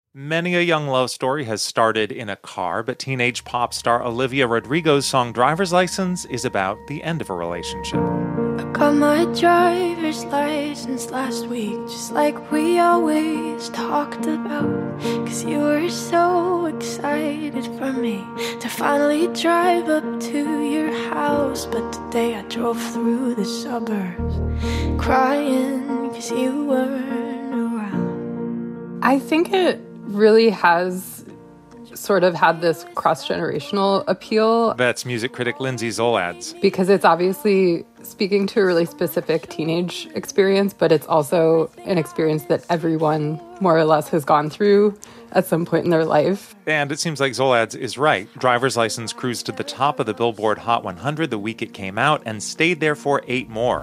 Many a young love story has started in a car, but teenage pop star Olivia Rodrigo's song Driver's License is about the end of a relationship. I got my driver's license last week, just like we always talked about. 'Cause you were so excited for me to finally drive up to your house. But today I drove through the suburbs crying 'cause you weren't around. I think it really has sort of had this cross-generational appeal. That's music critic Lindsay Zoladz. Because it's obviously speaking to a really specific teenage experience, but it's also an experience that everyone more or less has gone through at some point in their life. And it seems like Zoladz is right. Driver's License cruised to the top of the Billboard Hot 100 the week it came out and stayed there for 8 more.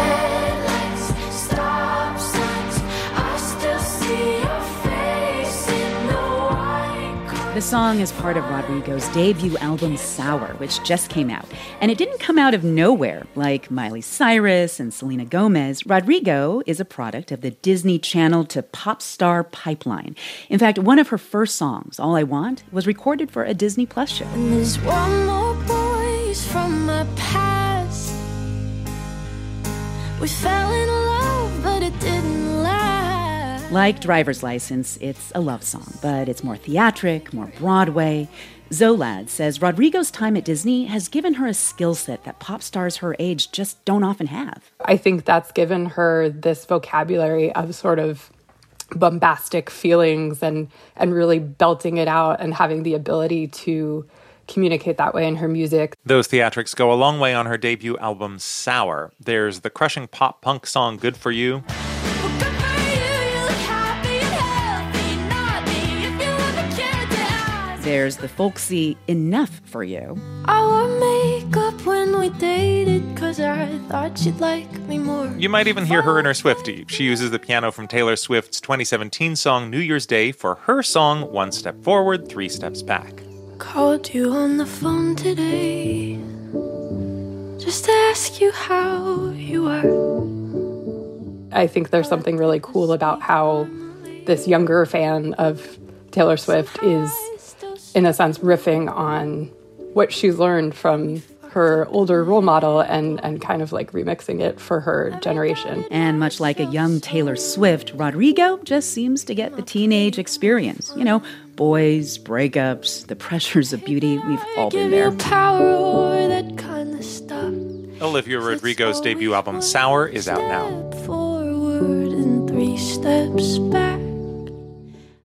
The song is part of Rodrigo's debut album, Sour, which just came out. And it didn't come out of nowhere, like Miley Cyrus and Selena Gomez. Rodrigo is a product of the Disney Channel to pop star pipeline. In fact, one of her first songs, All I Want, was recorded for a Disney Plus show. And there's one more voice from my past. We fell in love, but it didn't last. Like Driver's License, it's a love song, but it's more theatric, more Broadway. Zoladz says Rodrigo's time at Disney has given her a skill set that pop stars her age just don't often have. I think that's given her this vocabulary of sort of bombastic feelings and really belting it out and having the ability to communicate that way in her music. Those theatrics go a long way on her debut album, Sour. There's the crushing pop-punk song Good For You. There's the folksy Enough For You. I wore makeup when we dated 'cause I thought you'd like me more. You might even hear her in her Swiftie. She uses the piano from Taylor Swift's 2017 song New Year's Day for her song One Step Forward, Three Steps Back. Called you on the phone today just to ask you how you are. I think there's something really cool about how this younger fan of Taylor Swift is, in a sense, riffing on what she's learned from her older role model and kind of like remixing it for her generation. And much like a young Taylor Swift, Rodrigo just seems to get the teenage experience. You know, boys, breakups, the pressures of beauty. We've all been there. Power or that kind of stuff. Olivia Rodrigo's debut album, Sour, is out now. Forward and 3 steps back.